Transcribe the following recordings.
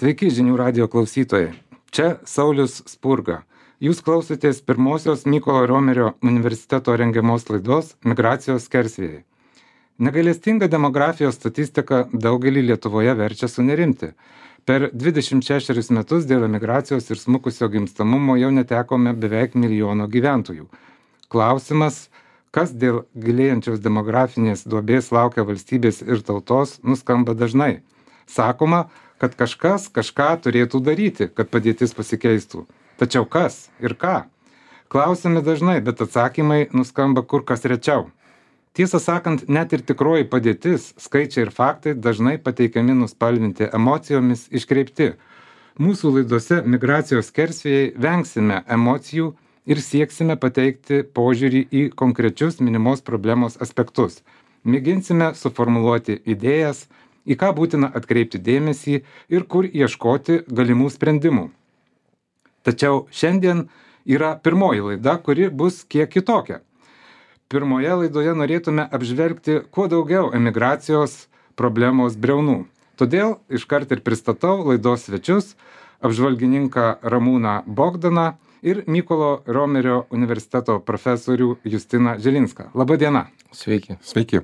Sveiki žinių radijo klausytojai. Čia Saulius Spurga. Jūs klausotės pirmosios Mykolo Romerio universiteto rengiamos laidos Migracijos skersvėjai. Negailestinga demografijos statistika daugelį Lietuvoje verčia sunerimti. Per 26 metus dėl emigracijos ir smukusio gimstamumo jau netekome beveik 1 milijono gyventojų. Klausimas, kas dėl gilėjančios demografinės duobės laukia valstybės ir tautos, nuskamba dažnai. Sakoma, kad kažkas kažką turėtų daryti, kad padėtis pasikeistų. Tačiau kas ir ką? Klausiami dažnai, bet atsakymai nuskamba kur kas rečiau. Tiesą sakant, net ir tikroji padėtis, skaičiai ir faktai dažnai pateikiami nuspalvinti emocijomis iškreipti. Mūsų laidose Migracijos skersvėjai vengsime emocijų ir sieksime pateikti požiūrį į konkrečius minimos problemos aspektus. Mėginsime suformuluoti idėjas, į ką būtina atkreipti dėmesį ir kur ieškoti galimų sprendimų. Tačiau šiandien yra pirmoji laida, kuri bus kiek kitokia. Pirmoje laidoje norėtume apžvelgti kuo daugiau emigracijos problemos briaunų. Todėl iškart ir pristatau laidos svečius, apžvalgininką Ramūną Bogdaną ir Mykolo Romerio universiteto profesorių Justiną Žilinską. Labą dieną. Sveiki. Sveiki.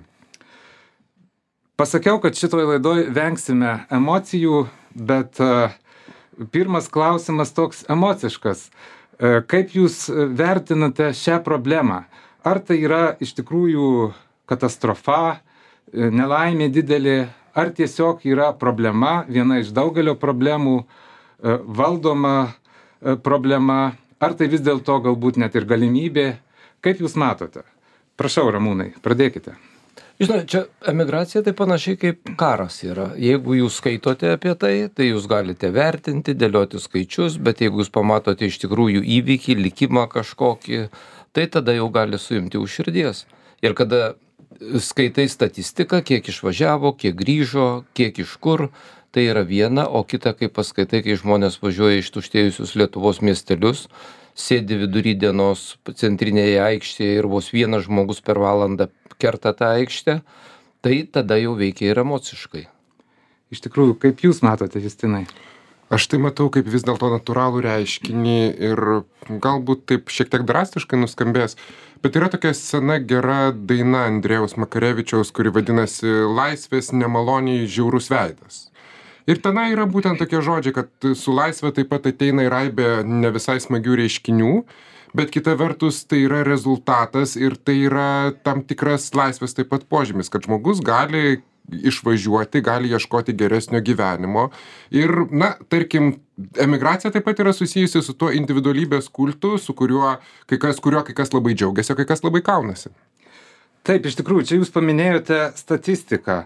Pasakiau, kad šitoj laidoj vengsime emocijų, bet pirmas klausimas toks emociškas. Kaip jūs vertinate šią problemą? Ar tai yra iš tikrųjų katastrofa, nelaimė didelė, ar tiesiog yra problema, viena iš daugelio problemų, valdoma problema, ar tai vis dėlto galbūt net ir galimybė? Kaip jūs matote? Prašau, Ramūnai, pradėkite. Žinot, čia emigracija tai panašiai kaip karas yra. Jeigu jūs skaitote apie tai, tai jūs galite vertinti, dėlioti skaičius, bet jeigu jūs pamatote iš tikrųjų įvykį, likimą kažkokį, tai tada jau gali suimti už širdies. Ir kada skaitai statistiką, kiek išvažiavo, kiek grįžo, kiek iš kur, tai yra viena, o kita, kai paskaitai, kai žmonės važiuoja ištuštėjusius Lietuvos miestelius, sėdi vidury dienos centrinėje aikštėje ir vos vienas žmogus per valandą kerta tą aikštę, tai tada jau veikia ir emociškai. Iš tikrųjų, kaip jūs matote, Justinai? Aš tai matau kaip vis dėlto natūralų reiškinį ir galbūt taip šiek tiek drastiškai nuskambės, bet yra tokia sena gera daina Andrėjaus Makarevičiaus, kuri vadinasi Laisvės nemaloniai žiaurus veidas. Ir tenai yra būtent tokie žodžiai, kad su laisvė taip pat ateina ir aibė ne visai smagių reiškinių, bet kita vertus tai yra rezultatas ir tai yra tam tikras laisvės taip pat požymis, kad žmogus gali išvažiuoti, gali ieškoti geresnio gyvenimo. Ir, tarkim, emigracija taip pat yra susijusi su tuo individualybės kultu, su kuriuo kai kas labai džiaugiasi, o kai kas labai kaunasi. Taip, iš tikrųjų, čia jūs paminėjote statistiką.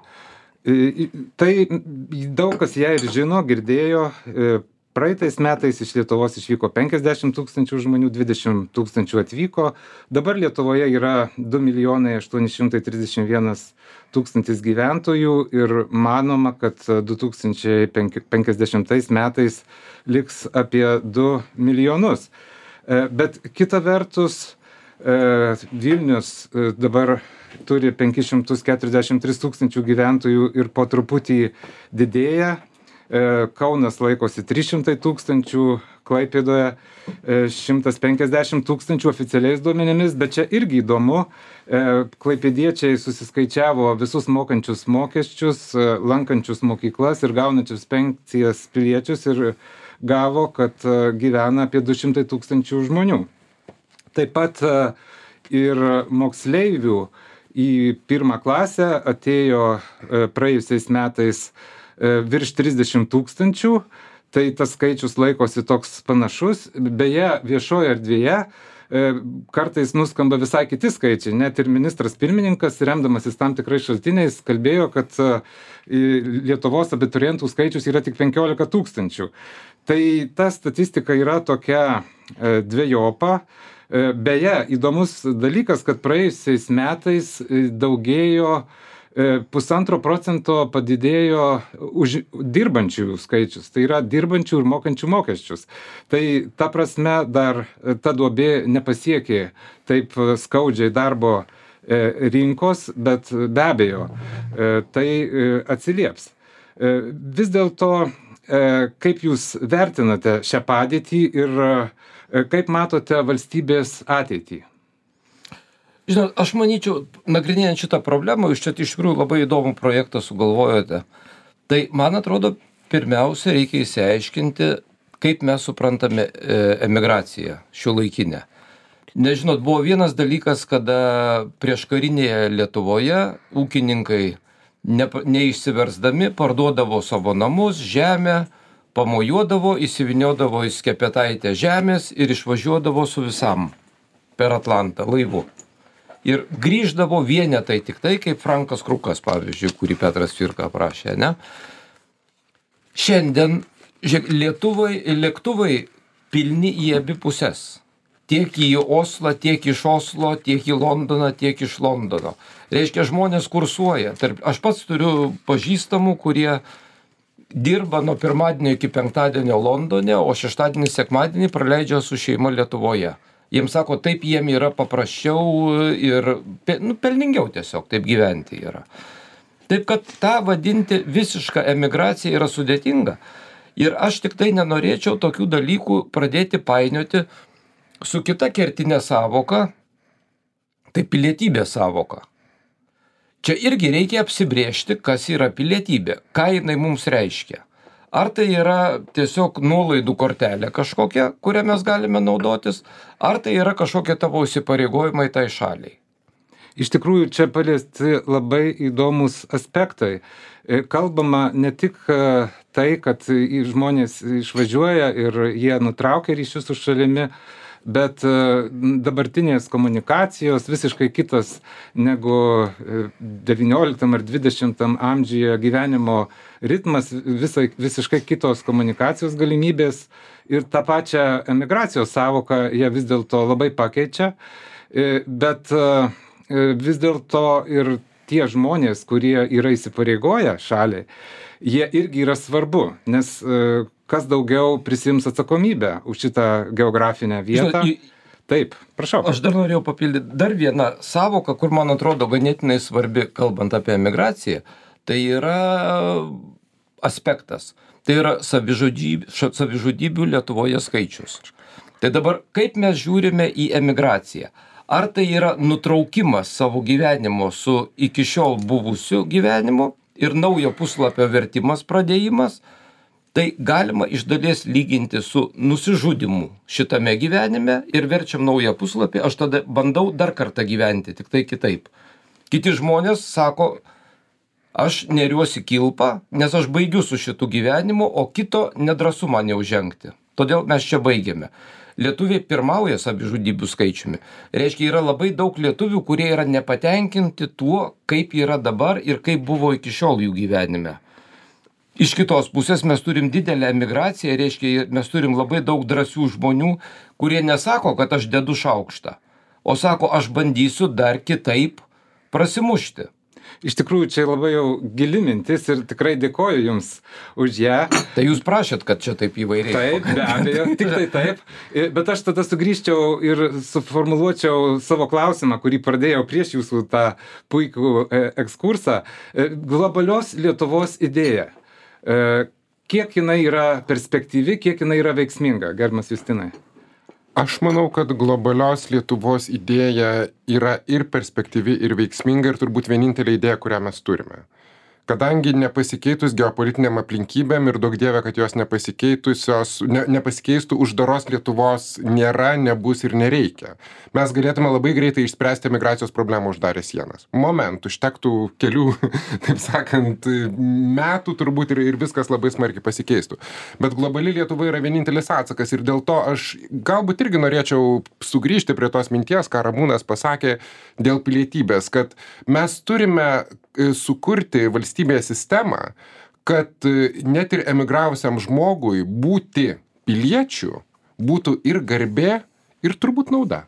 Tai daug kas ją ir žino, girdėjo. Praeitais metais iš Lietuvos išvyko 50 000 žmonių, 20 000 atvyko. Dabar Lietuvoje yra 2 831 000 gyventojų ir manoma, kad 2050 metais liks apie 2 milijonus. Bet kita vertus, Vilnius dabar turi 543 000 gyventojų ir po truputį didėja. Kaunas laikosi 300 000, Klaipėdoje 150 000 oficialiais duomenimis, bet čia irgi įdomu, klaipėdiečiai susiskaičiavo visus mokančius mokesčius, lankančius mokyklas ir gaunančius pensijas piliečius ir gavo, kad gyvena apie 200 000 žmonių. Taip pat ir moksleivių į pirmą klasę atėjo praėjusiais metais virš 30 000, tai tas skaičius laikosi toks panašus. Beje, viešoje erdvėje kartais nuskamba visai kiti skaičiai. Net ir ministras pirmininkas, remdamasis tam tikrais šaltiniais, kalbėjo, kad Lietuvos abiturientų skaičius yra tik 15 000. Tai ta statistika yra tokia dvejopa. Beje, įdomus dalykas, kad praėjusiais metais daugėjo 1,5% padidėjo dirbančiųjų skaičius, tai yra dirbančių ir mokančių mokesčius. Tai ta prasme dar ta duobė nepasiekė taip skaudžiai darbo rinkos, bet be abejo tai atsilieps. Vis dėlto kaip jūs vertinate šią padėtį ir kaip matote valstybės ateitį? Žinot, aš manyčiau, nagrinėjant šitą problemą, jūs čia iš tikrųjų labai įdomų projektą sugalvojote. Tai, man atrodo, pirmiausia, reikia įsiaiškinti, kaip mes suprantame emigraciją šiuolaikinę. Nežinot, buvo vienas dalykas, kada prieškarinėje Lietuvoje ūkininkai neišsiversdami parduodavo savo namus, žemę, pamojuodavo, įsiviniodavo į skepetaitę žemės ir išvažiuodavo su visam per Atlantą laivu. Ir grįždavo vienetai tik tai, kaip Frankas Krukas, pavyzdžiui, kurį Petras Cvirka aprašė, ne? Šiandien lėktuvai pilni į abi pusės. Tiek į Oslą, tiek iš Oslo, tiek į Londoną, tiek iš Londono. Reiškia, žmonės kursuoja. Aš pats turiu pažįstamų, kurie dirba nuo pirmadienio iki penktadienio Londone, o šeštadienį, sekmadienį praleidžia su šeima Lietuvoje. Jiems sako, taip jiem yra paprasčiau ir pelningiau tiesiog taip gyventi yra. Taip, kad tą vadinti visišką emigraciją yra sudėtinga. Ir aš tik tai nenorėčiau tokių dalykų pradėti painioti su kita kertinė sąvoka, tai pilietybės sąvoka. Čia irgi reikia apsibrėžti, kas yra pilietybė, ką jinai mums reiškia. Ar tai yra tiesiog nuolaidų kortelė kažkokia, kurią mes galime naudotis, ar tai yra kažkokie tavo įsipareigojimai tai šaliai. Iš tikrųjų, čia paliesti labai įdomus aspektai. Kalbama ne tik tai, kad žmonės išvažiuoja ir jie nutraukia ryšius su šalimi, bet dabartinės komunikacijos visiškai kitas negu 19 ar 20 amžiuje gyvenimo ritmas, visiškai kitos komunikacijos galimybės ir tą pačią emigracijos sąvoką jie vis dėlto labai pakeičia, bet vis dėlto ir tie žmonės, kurie yra įsipareigoję šaliai, jie irgi yra svarbu, nes kas daugiau prisiims atsakomybę už šitą geografinę vietą. Taip, prašau. Aš dar norėjau papildyti dar vieną sąvoką, kur man atrodo ganėtinai svarbi, kalbant apie emigraciją. Tai yra aspektas. Tai yra savižudybių Lietuvoje skaičius. Tai dabar, kaip mes žiūrime į emigraciją? Ar tai yra nutraukimas savo gyvenimo su iki šiol buvusiu gyvenimu ir naujo puslapio vertimas pradėjimas? Tai galima iš dalies lyginti su nusižudymu šitame gyvenime ir verčiam naują puslapį, aš tada bandau dar kartą gyventi, tik tai kitaip. Kiti žmonės sako, aš neriuosi kilpą, nes aš baigiu su šitu gyvenimu, o kito nedrąsu man jau žengti. Todėl mes čia baigiame. Lietuviai pirmauja savižudybių skaičiumi. Reiškia, yra labai daug lietuvių, kurie yra nepatenkinti tuo, kaip yra dabar ir kaip buvo iki šiol jų gyvenime. Iš kitos pusės mes turim didelę emigraciją, reiškia, mes turim labai daug drąsių žmonių, kurie nesako, kad aš dedu šaukštą, o sako, aš bandysiu dar kitaip prasimušti. Iš tikrųjų, čia labai jau gili mintis ir tikrai dėkoju Jums už ją. Tai Jūs prašėt, kad čia taip įvairiai. Taip, be abejo, tik tai taip. Bet aš tada sugrįžčiau ir suformuluočiau savo klausimą, kurį pradėjau prieš Jūsų tą puikų ekskursą. Globalios Lietuvos idėja. Kiek jinai yra perspektyvi, kiek jinai yra veiksminga, gerbiamas Justinai? Aš manau, kad globalios Lietuvos idėja yra ir perspektyvi, ir veiksminga, ir turbūt vienintelė idėja, kurią mes turime. Kadangi nepasikeitus geopolitiniam aplinkybėm ir daug dievė, kad jos nepasikeistų, uždaros Lietuvos nėra, nebus ir nereikia. Mes galėtume labai greitai išspręsti emigracijos problemą uždarę sienas. Užtektų kelių, taip sakant, metų turbūt ir viskas labai smarkiai pasikeistų. Bet globali Lietuva yra vienintelis atsakas ir dėl to aš galbūt irgi norėčiau sugrįžti prie tos minties, ką Ramūnas pasakė dėl pilietybės, kad mes turime sukurti valstybėje sistemą, kad net ir emigravusiam žmogui būti piliečiu būtų ir garbė, ir turbūt nauda.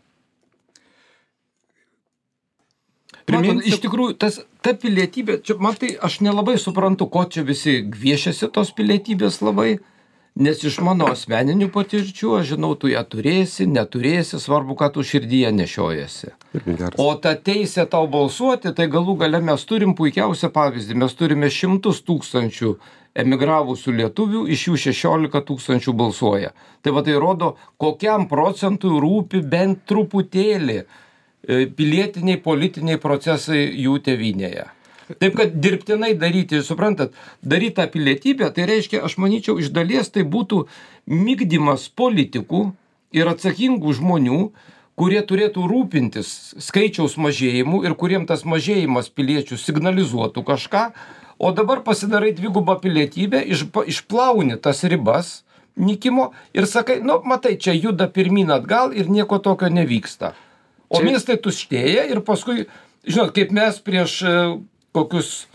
Matot, iš tikrųjų, ta pilietybė, čia, man tai aš nelabai suprantu, ko čia visi gviešiasi tos pilietybės labai, Nes iš mano asmeninių patirčių, aš žinau, tu ją turėsi, neturėsi, svarbu, kad tu širdyje nešiojasi. O ta teisė tau balsuoti, tai galų gale mes turim puikiausią pavyzdį. Mes turime 100 tūkstančių emigravusių lietuvių, iš jų 16 tūkstančių balsuoja. Tai va tai rodo, kokiam procentui rūpi bent truputėlį pilietiniai, politiniai procesai jų tėvynėje. Taip, kad dirbtinai daryti, suprantat, daryti tą pilietybę, tai reiškia, aš manyčiau, iš dalies tai būtų migdymas politikų ir atsakingų žmonių, kurie turėtų rūpintis skaičiaus mažėjimu ir kuriem tas mažėjimas piliečių signalizuotų kažką, o dabar pasidarai dvigubą pilietybę, išplauni tas ribas nykimo ir sakai, nu, matai, čia juda pirmyn atgal ir nieko tokio nevyksta. O miestai tuštėja ir paskui, žinot, kaip mes prieš kokius,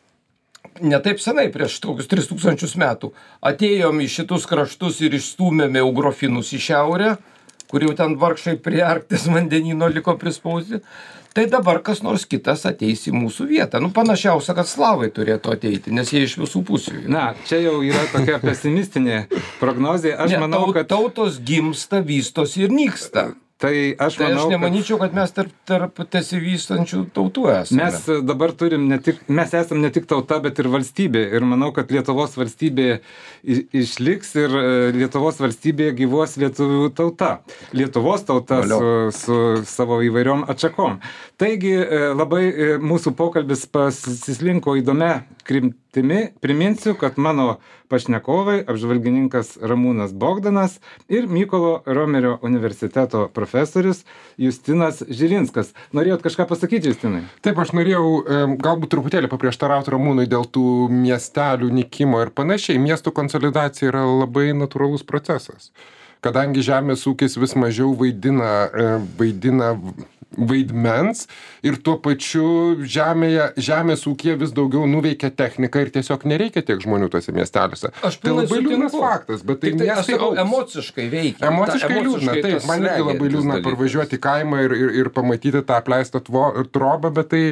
ne taip senai, prieš tokius 3000 metų, atėjom į šitus kraštus ir išstūmėme eugrofinus į šiaurę, kur jau ten vargšai prie Arkties vandenyno liko prispausti, tai dabar kas nors kitas ateis į mūsų vietą. Nu, panašiausia, kad slavai turėtų ateiti, nes jie iš visų pusių. Na, čia jau yra tokia pesimistinė prognozė. Aš manau, kad tautos gimsta, vystosi ir nyksta. Tai aš nemanyčiau, kad mes tarp tesivystančių tautų esame. Mes dabar turim mes esam ne tik tauta, bet ir valstybė. Ir manau, kad Lietuvos valstybė išliks ir Lietuvos valstybėje gyvuos lietuvių tauta. Lietuvos tauta su savo įvairiom atšakom. Taigi labai mūsų pokalbis pasislinko įdomia kryptimi. Priminsiu, kad mano pašnekovai apžvalgininkas Ramūnas Bogdanas ir Mykolo Romerio universiteto profesorius Justinas Žilinskas. Norėjot kažką pasakyti, Justinai? Taip, aš norėjau galbūt truputėlį paprieštarauti Ramūnui dėl tų miestelių nykimo ir panašiai. Miestų konsolidacija yra labai natūralus procesas. Kadangi žemės ūkis vis mažiau vaidina vaidmens ir tuo pačiu žemės ūkyje vis daugiau nuveikia technika ir tiesiog nereikia tiek žmonių tose miesteliuose. Tai labai liūdnas faktas, bet tai miestai emociškai veikia. Emociškai liūdna, taip, man irgi labai liūdna parvažiuoti į kaimą ir pamatyti tą apleistą trobą, bet tai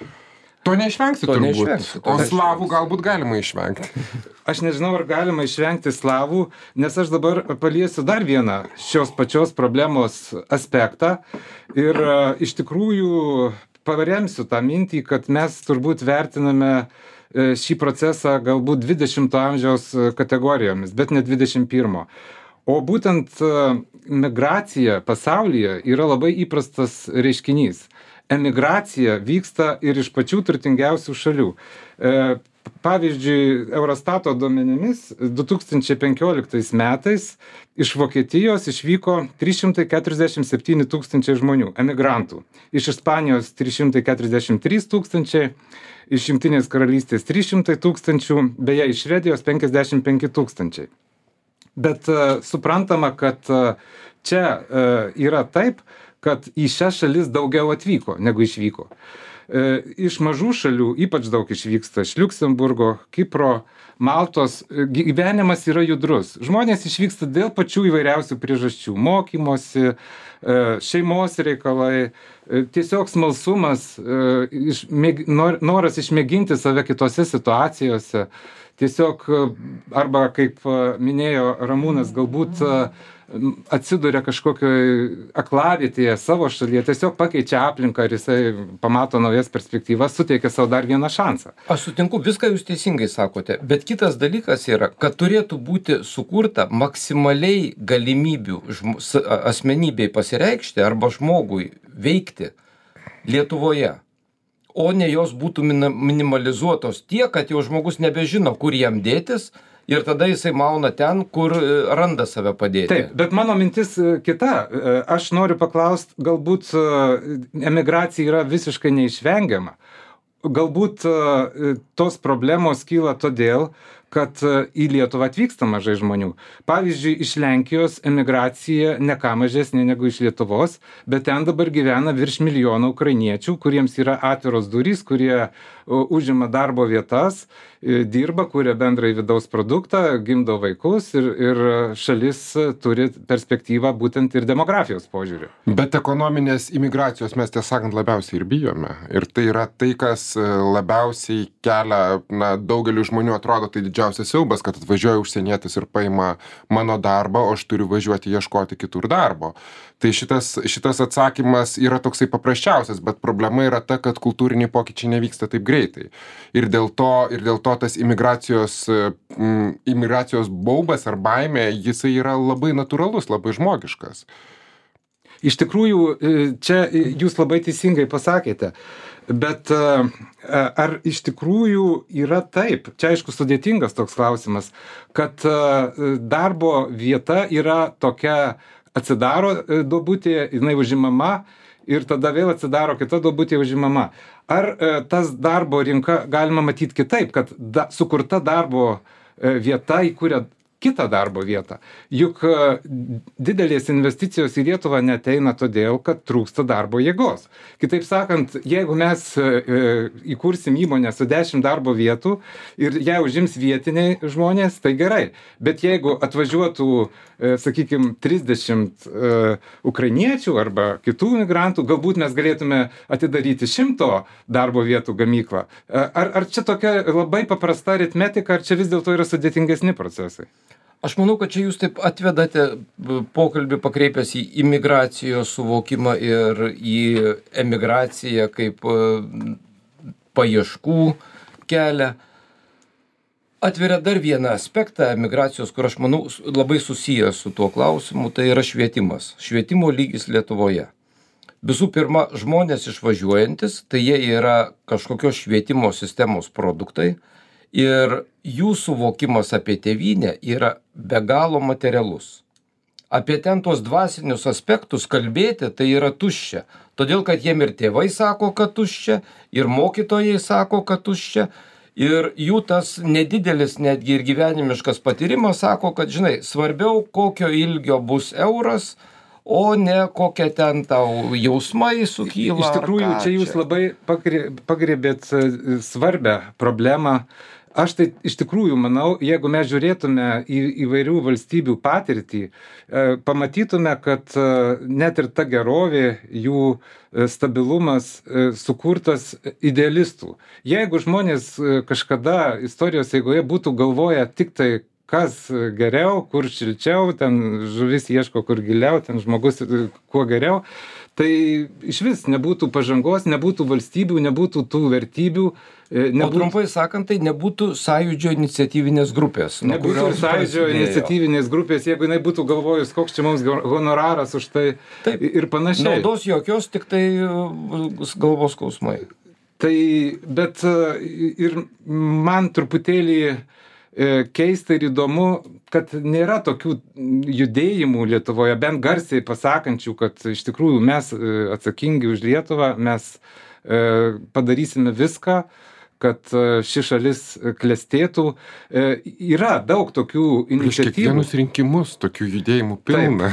to neišvengsi turbūt. O slavų galbūt galima išvengti. Aš nežinau, ar galima išvengti slavų, nes aš dabar paliesiu dar vieną šios pačios problemos aspektą ir iš tikrųjų paremsiu tą mintį, kad mes turbūt vertiname šį procesą galbūt 20 amžiaus kategorijomis, bet ne 21. O būtent migracija pasaulyje yra labai įprastas reiškinys. Emigracija vyksta ir iš pačių turtingiausių šalių. Pavyzdžiui, Eurostato duomenimis 2015 metais iš Vokietijos išvyko 347 tūkstančiai žmonių, emigrantų. Iš Ispanijos 343 tūkstančiai, iš Jungtinės karalystės 300 tūkstančių, beje, iš Švedijos 55 tūkstančiai. Bet suprantama, kad čia yra taip, kad į šias šalis daugiau atvyko, negu išvyko. Iš mažų šalių ypač daug išvyksta, iš Liuksemburgo, Kipro, Maltos. Gyvenimas yra judrus. Žmonės išvyksta dėl pačių įvairiausių priežasčių. Mokymosi, šeimos reikalai, tiesiog smalsumas, noras išmėginti save kitose situacijose. Tiesiog, arba kaip minėjo Ramūnas, galbūt atsiduria kažkokioje aklavietėje savo šalyje, tiesiog pakeičia aplinką ir jisai pamato naujas perspektyvas, suteikia savo dar vieną šansą. Aš sutinku, viską jūs teisingai sakote, bet kitas dalykas yra, kad turėtų būti sukurta maksimaliai galimybių asmenybei pasireikšti arba žmogui veikti Lietuvoje, o ne jos būtų minimalizuotos tiek, kad jau žmogus nebežino, kur jam dėtis, ir tada jisai mauna ten, kur randa save padėti. Taip, bet mano mintis kita. Aš noriu paklausti, galbūt emigracija yra visiškai neišvengiama. Galbūt tos problemos kyla todėl, kad į Lietuvą atvyksta mažai žmonių. Pavyzdžiui, iš Lenkijos emigracija ne ką mažesnė negu iš Lietuvos, bet ten dabar gyvena virš 1 milijono ukrainiečių, kuriems yra atviros durys, kurie užima darbo vietas dirba, kuria bendrai vidaus produktą, gimdo vaikus ir šalis turi perspektyvą būtent ir demografijos požiūriu. Bet ekonominės imigracijos mes tiesą sakant labiausiai ir bijome. Ir tai yra tai, kas labiausiai kelia, daugeliu žmonių atrodo tai didžiausias siaubas, kad atvažiuoja užsienietis ir paima mano darbą, o aš turiu važiuoti ieškoti kitur darbo. Tai šitas atsakymas yra toksai paprasčiausias, bet problema yra ta, kad kultūriniai pokyčiai nevyksta taip greitai. Ir dėl to tas imigracijos baubas ar baimė, jisai yra labai natūralus, labai žmogiškas. Iš tikrųjų, čia jūs labai teisingai pasakėte, bet ar iš tikrųjų yra taip, čia aišku sudėtingas toks klausimas, kad darbo vieta yra tokia, atsidaro duobutė, jinai užimama ir tada vėl atsidaro kita duobutė užimama. Ar tas darbo rinka galima matyti kitaip, kad sukurta darbo vieta įkuria kitą darbo vietą? Juk didelės investicijos į Lietuvą neteina todėl, kad trūksta darbo jėgos. Kitaip sakant, jeigu mes įkursim įmonę su 10 darbo vietų ir ją užims vietiniai žmonės, tai gerai. Bet jeigu atvažiuotų, sakykime, 30 ukrainiečių arba kitų migrantų, galbūt mes galėtume atidaryti 100 darbo vietų gamyklą. Ar čia tokia labai paprasta aritmetika, ar čia vis dėlto yra sudėtingesni procesai? Aš manau, kad čia jūs taip atvedate pokalbį pakreipęs į imigracijos suvokimą ir į emigraciją kaip paieškų kelią. Atveria dar vieną aspektą emigracijos, kur aš manau labai susijęs su tuo klausimu, tai yra švietimas. Švietimo lygis Lietuvoje. Visų pirma, žmonės išvažiuojantis, tai jie yra kažkokios švietimo sistemos produktai. Ir jų suvokimas apie tėvynę yra be galo materialus. Apie ten tuos dvasinius aspektus kalbėti tai yra tuščia. Todėl, kad jiem ir tėvai sako, kad tuščia, ir mokytojai sako, kad tuščia, ir jų tas nedidelis netgi ir gyvenimiškas patyrimas sako, kad, žinai, svarbiau kokio ilgio bus euras, o ne kokia ten tau jausmai sukyla. Iš tikrųjų, čia jūs labai pagrėbėt svarbę problemą. Aš tai iš tikrųjų manau, jeigu mes žiūrėtume į įvairių valstybių patirtį, pamatytume, kad net ir ta gerovė, jų stabilumas sukurtas idealistų. Jeigu žmonės kažkada istorijos eigoje būtų galvoję tik tai, kas geriau, kur šilčiau, ten žuvis ieško kur giliau, ten žmogus kuo geriau, tai iš vis nebūtų pažangos, nebūtų valstybių, nebūtų tų vertybių. O trumpai sakant, tai nebūtų sąjūdžio iniciatyvinės grupės. Nebūtų sąjūdžio iniciatyvinės grupės, jeigu jinai būtų galvojus, koks čia mums honoraras už tai. Taip, ir panašiai. Naudos jokios, tik tai galvos skausmai. Tai, bet ir man truputėlį keista ir įdomu, kad nėra tokių judėjimų Lietuvoje, bent garsiai pasakančių, kad iš tikrųjų mes atsakingi už Lietuvą, mes padarysime viską, kad ši šalis klestėtų. Yra daug tokių iniciatyvų. Prieš kiekvienus rinkimus tokių judėjimų pilna.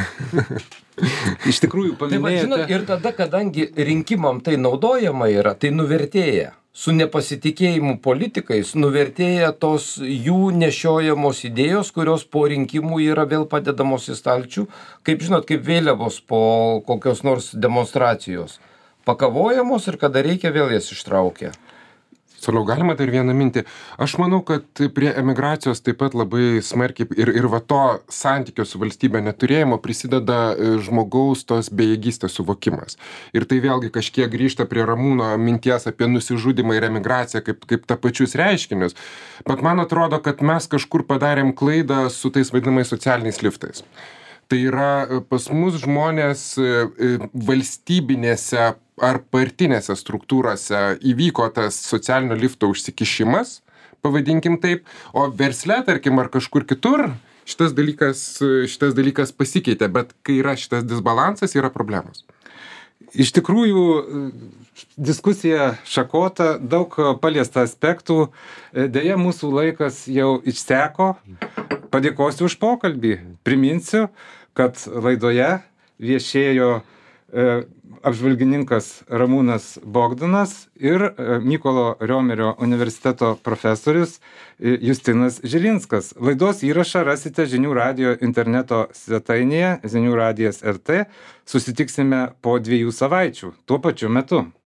Iš tikrųjų paminėjote. Ir tada, kadangi rinkimam tai naudojama yra, tai nuvertėja. Su nepasitikėjimu politikais nuvertėja tos jų nešiojamos idėjos, kurios po rinkimų yra vėl padedamos į stalčių, kaip žinot, kaip vėliavos po kokios nors demonstracijos. Pakavojamos ir kada reikia vėl jas ištraukia. Toliau galima dar vieną mintį. Aš manau, kad prie emigracijos taip pat labai smarkiai ir va to santykio su valstybė neturėjimo prisideda žmogaus tos bejėgystės suvokimas. Ir tai vėlgi kažkiek grįžta prie Ramūno minties apie nusižudymą ir emigraciją kaip tapačius reiškinius. Bet man atrodo, kad mes kažkur padarėm klaidą su tais vadinamais socialiniais liftais. Tai yra pas mus žmonės valstybinėse ar partinėse struktūrose įvyko tas socialinio lifto užsikišimas, pavadinkim taip, o versle, tarkim, ar kažkur kitur šitas dalykas pasikeitė, bet kai yra šitas disbalansas, yra problemos. Iš tikrųjų, diskusija šakota, daug paliesta aspektų, deja mūsų laikas jau išseko. Padėkosiu už pokalbį. Priminsiu, kad laidoje viešėjo apžvalgininkas Ramūnas Bogdanas ir Mykolo Riomerio universiteto profesorius Justinas Žilinskas. Laidos įrašą rasite Žinių radijo interneto svetainėje Žinių radijas RT. Susitiksime po 2 savaičių tuo pačiu metu.